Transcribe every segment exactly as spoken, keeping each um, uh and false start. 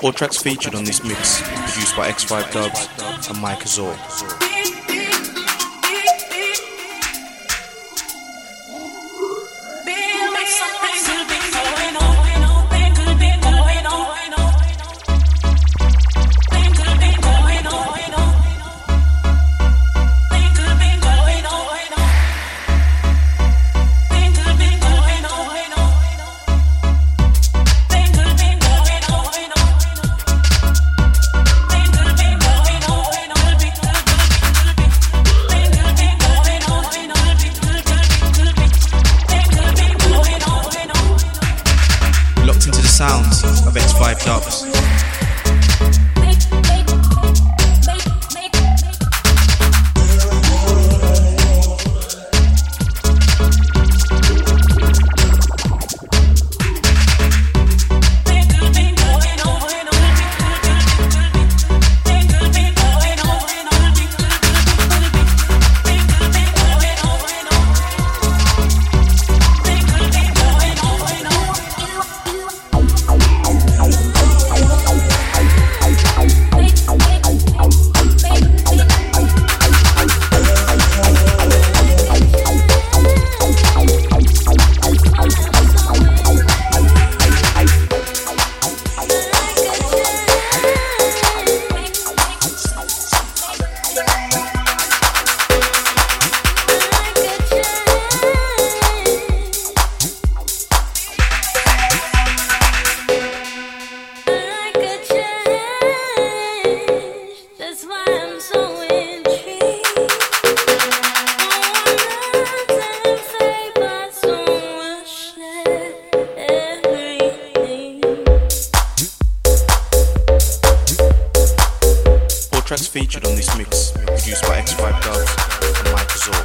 All tracks featured on this mix produced by X five Dubs and Mike Azor. Sounds of X five Dubs. Tracks featured on this mix produced by X five Dubs and Mike Azor.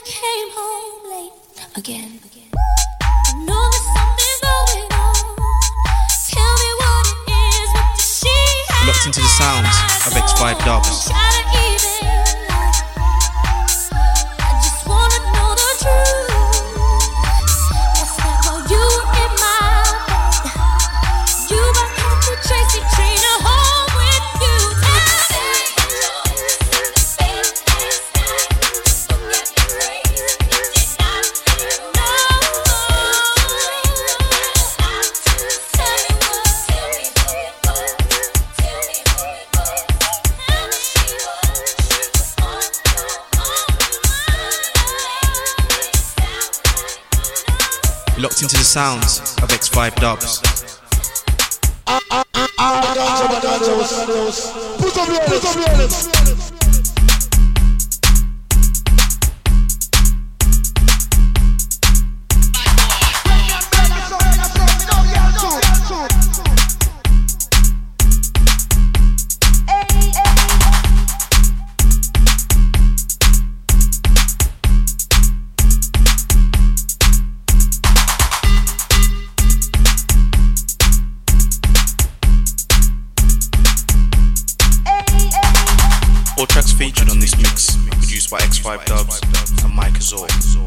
came home late again. I know there's something going on. Tell me what it is. What does she have? Locked into the sounds of X five Dubs. Try to even lie. I just wanna know the truth. What's that while you were in my bed? You got to Tracy Trina home with you. Locked into the sounds of X five Dubs. Put up your hands, put up your hands. All tracks featured on this mix produced by X five Dubs and Mike Azor.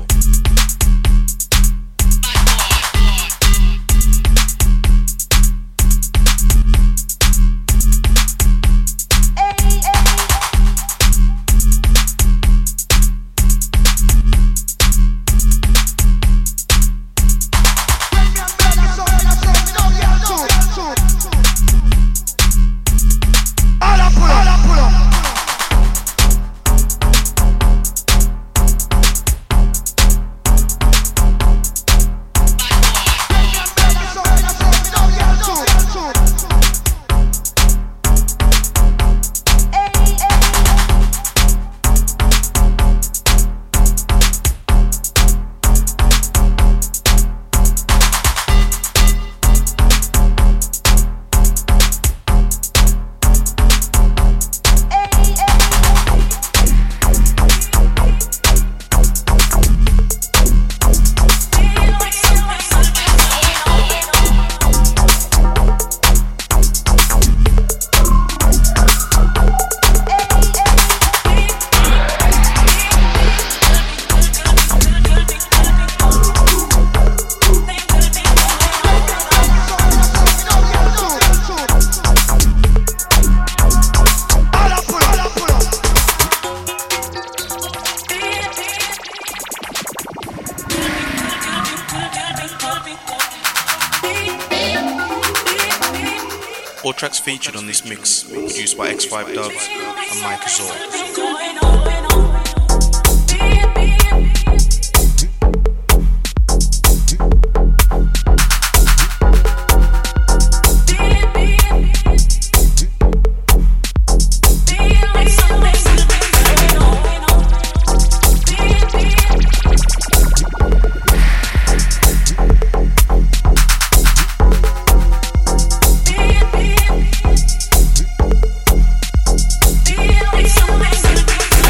All tracks featured on this mix produced by X five Dubs and Mike Azor. Something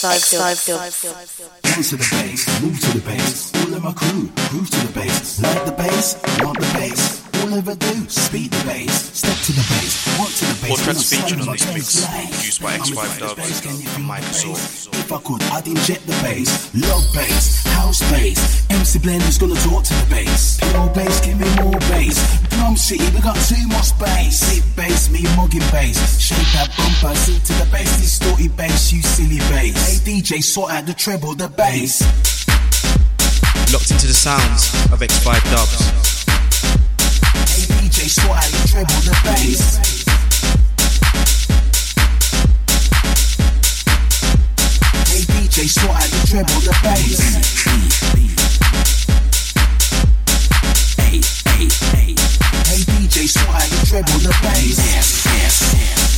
five Dubs. Dance to the bass, move to the bass. All of my crew, groove to the bass. Like the bass, want the bass. All ever do, speed the bass. Step to the bass, walk to the bass. All tracks featured on this mix, produced by X five Dubs and Mike Azor. If I could, I'd inject the bass. Love bass, house bass. M C Blender's gonna talk to the bass. Pure bass, give me more bass. Drum City, we got too much bass. Sick bass, me mugging bass. Shake that bumper, sit to the bass. Distorted bass, you silly bass. Hey D J, sort out the treble, the bass. Locked into the sounds of X five Dubs. Hey D J, sort out the treble, the bass. Hey D J, sort out the treble, the bass. Hey, hey, hey. Hey D J, sort out the treble, the bass. Yes, yes, yes.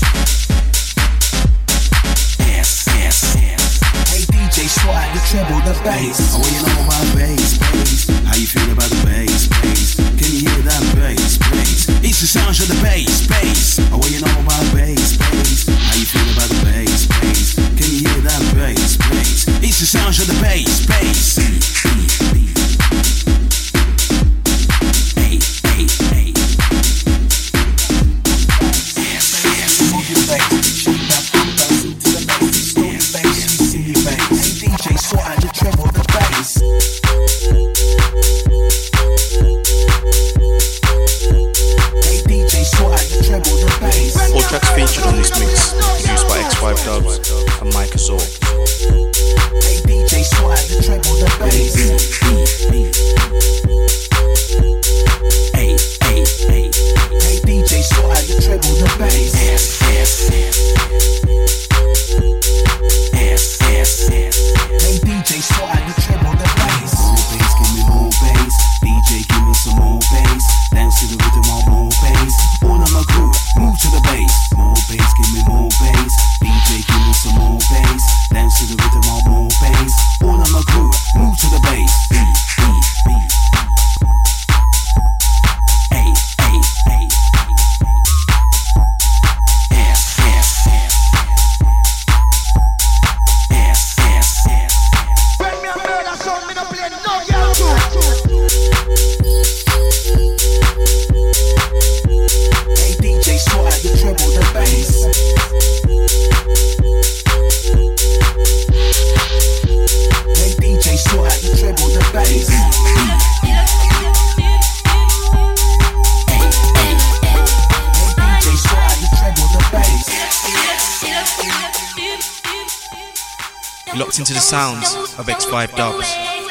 Yes, yes, yes. Hey D J, sort out the treble, the bass. Oh, you know about bass, bass. How you feel about the bass, bass? Can you hear that bass, bass? It's the sound of the bass, bass. Oh, you know about bass, bass. How you feel about the bass, bass? Can you hear that bass, bass? It's the sound of the bass, bass. Hey, hey, hey. Yes, yes. Move your bass, shake that bumper, sit to the bass, distorted bass, you silly bass. Hey D J, sort out the treble, the bass. Hey D J, sort out the treble, the bass. All tracks featured on this mix, produced by X five Dubs and Mike Azor. Hey D J, sort out the treble, the bass. Hey, hey, hey. Hey D J, sort out the treble, the bass. Yes, yes, yes. Yes, yes, yes. Hey D J, sort out the treble, the bass. More bass, give me more bass. D J, give me some more bass. Dance to the rhythm of more bass. All of my crew, move to the bass. More bass, give me more bass. D J, give me some more bass. Dance to the rhythm of more bass. All of my crew, move to the bass. Beat, beat, beat. Hey, hey, hey. Yes, yes, yes. Yes, yes, yes. When me a murder song, me no play no girl tune. Hey D J, sort out the treble, the bass. Hey D J, sort out the treble, the bass. Hey, hey, hey. Hey D J, sort out the treble, the bass. Locked into the sounds of X five Dubs.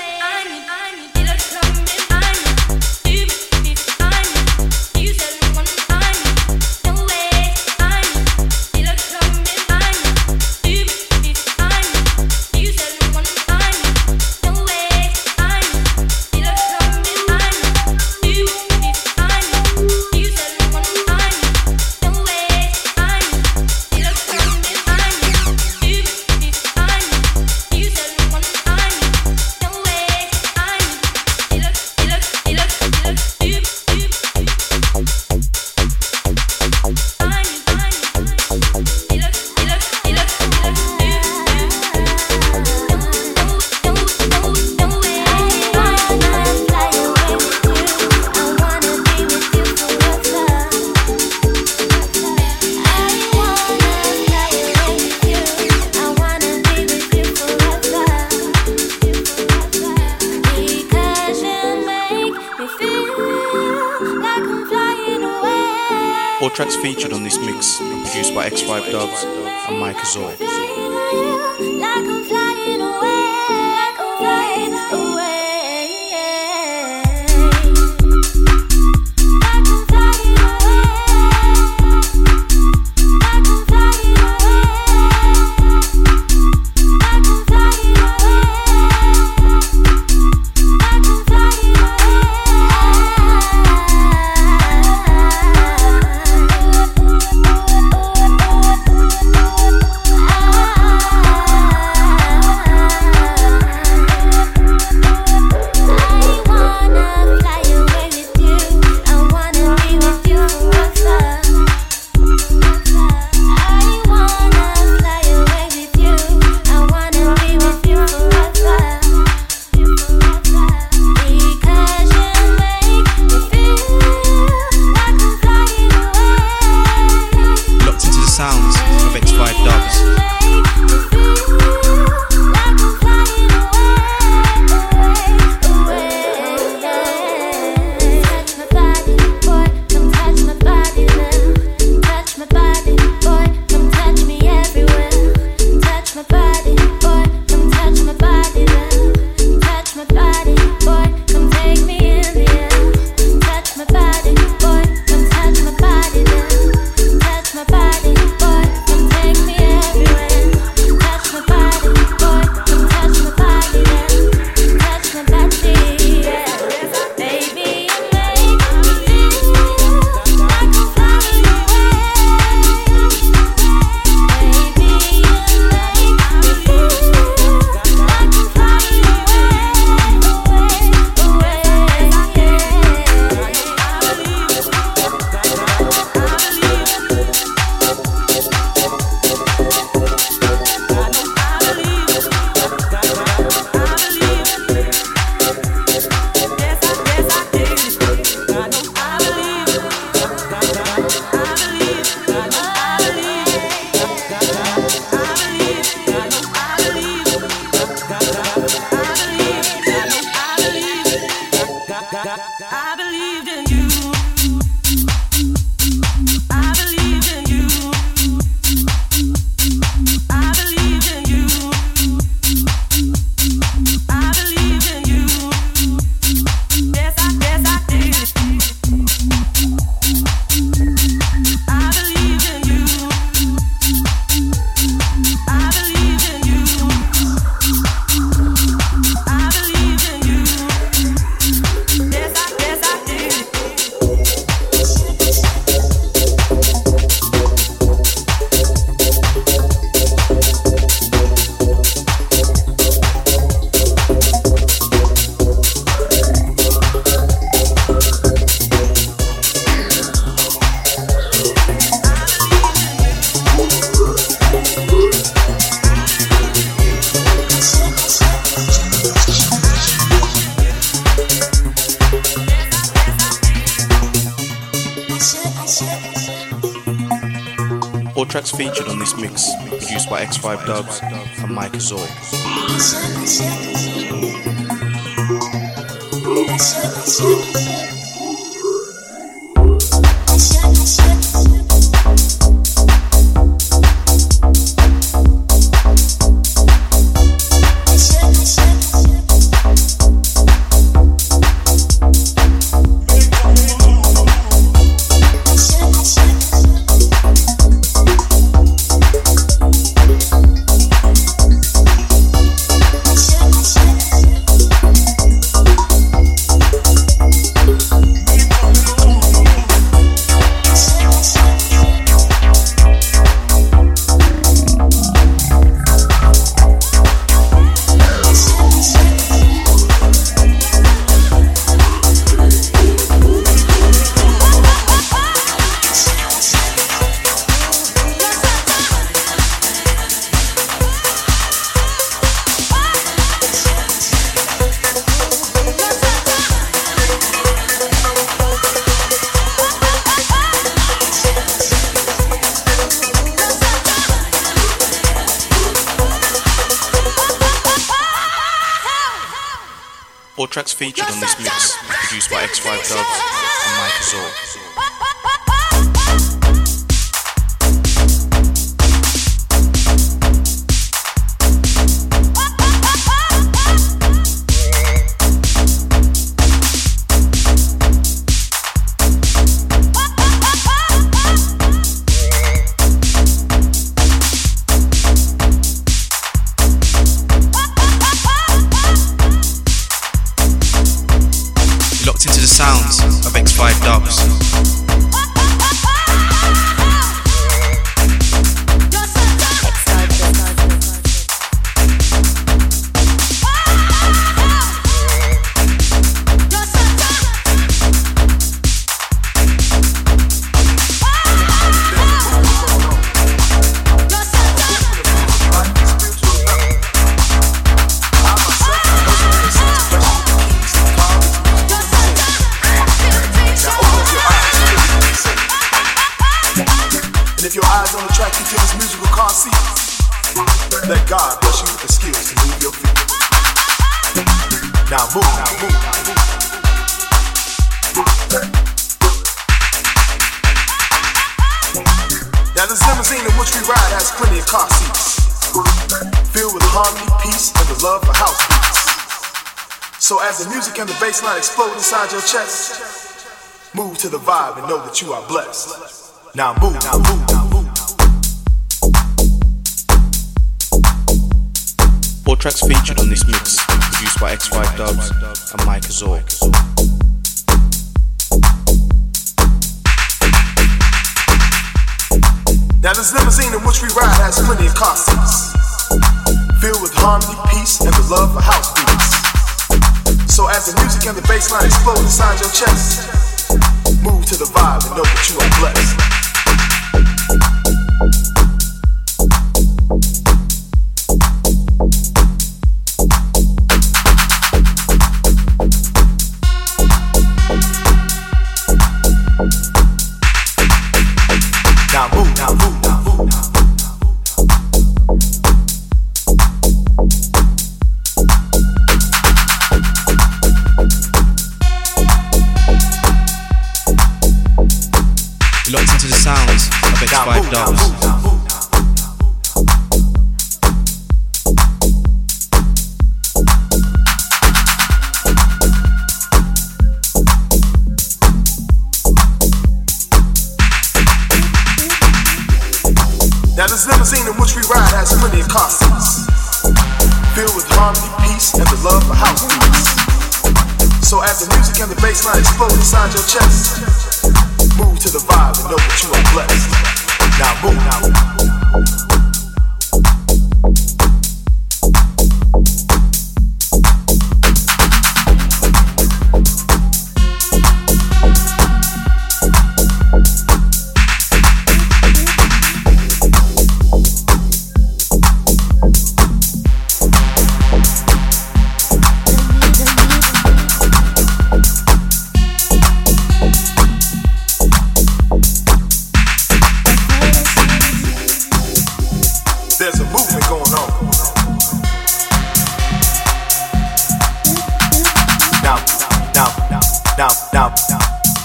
All tracks featured on this mix are produced by X five Dubs and Mike Azor. Like I'm flying away, like I'm flying away. tracks featured on this mix, produced by X five Dubs and Mike Azor. All tracks featured on this mix, produced by X five Dubs and Mike Azor. Into the sounds of X five Dubs. Let God bless you with the skills to move your feet. Now move, now move, now move. Now this limousine in which we ride has plenty of car seats, filled with harmony, peace, and the love for house beats. So as the music and the bass line explode inside your chest, move to the vibe and know that you are blessed. Now move, now move, now move. All tracks featured on this mix, produced by X five Dubs and Mike Azor. Now this limousine in which we ride has plenty of car seats, filled with harmony, peace, and the love for house beats. So as the music and the bass line explode inside your chest, move to the vibe and know that you are blessed. Now move, now move, now move, now move. You're locked into the sounds of X five Dubs. Now this limousine in which we ride has plenty of car seats, filled with harmony, peace, and the love for house beats. So as the music and the bass line explode inside your chest, move to the vibe and know that you are blessed. Now move, now move. going on. Now, now, now, now, now, now.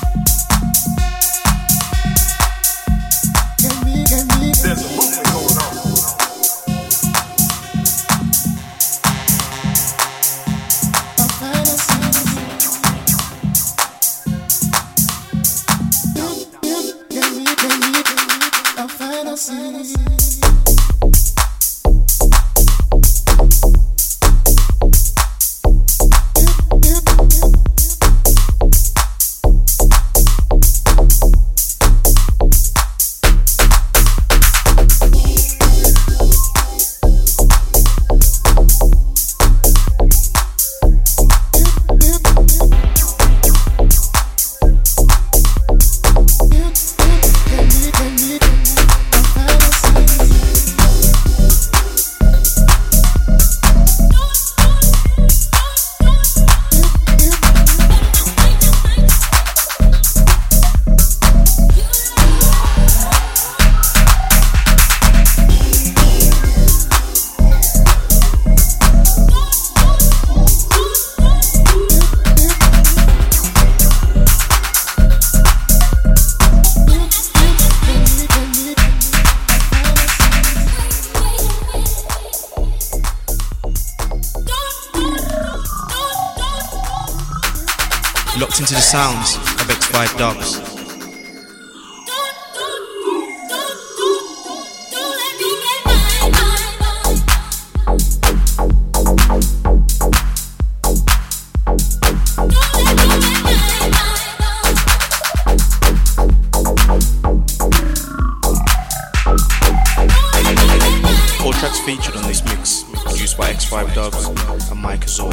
There's a movement going on. Locked into the sounds of X five Dubs. All tracks featured on this mix produced by X five Dubs and Mike Azor.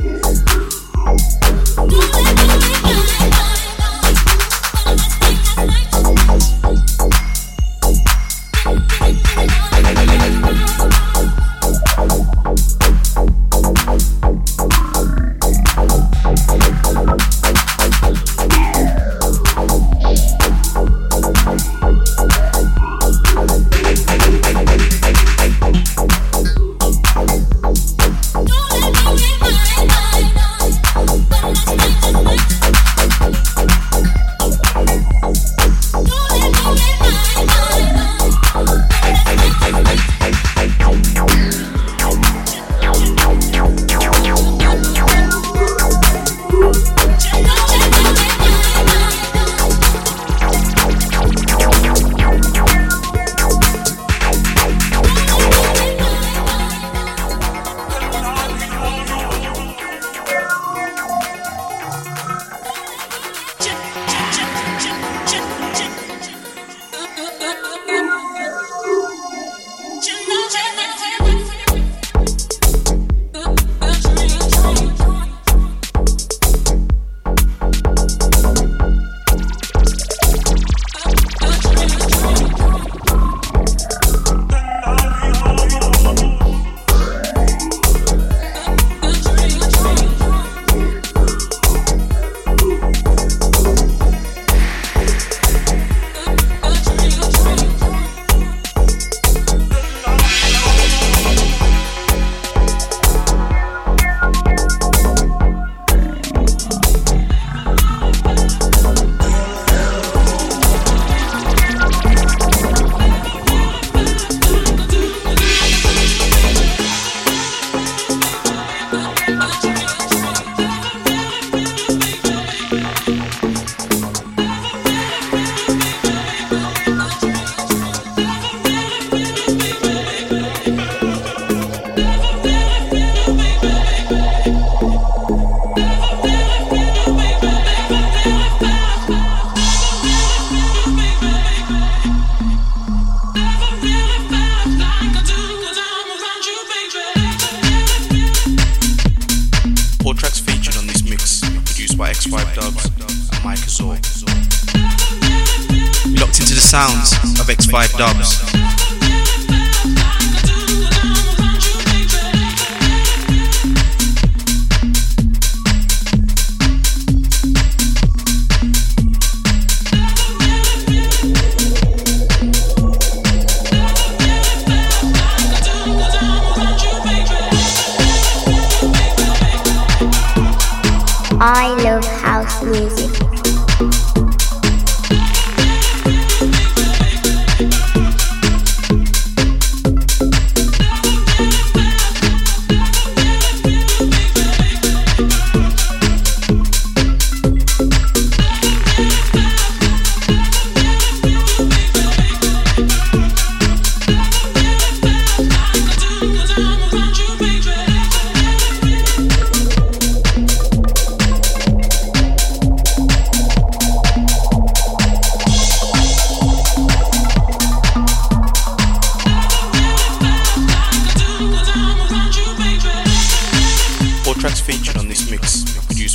X five Dubs and Mike Azor. Locked into the sounds of X five Dubs. Cause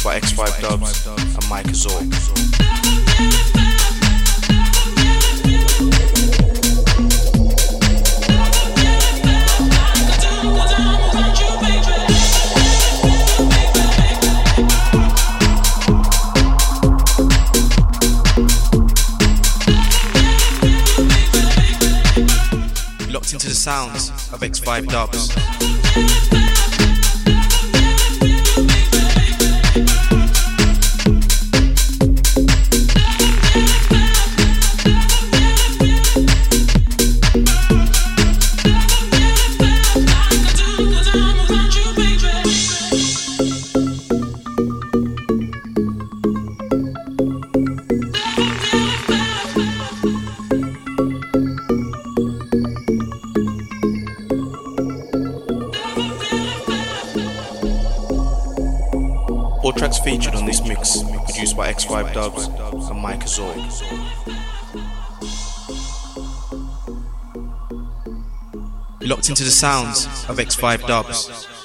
by X five Dubs and Mike Azor. Locked into the sounds of X five Dubs. All tracks featured on this mix produced by X five Dubs and Mike Azor. You're locked into the sounds of X five Dubs.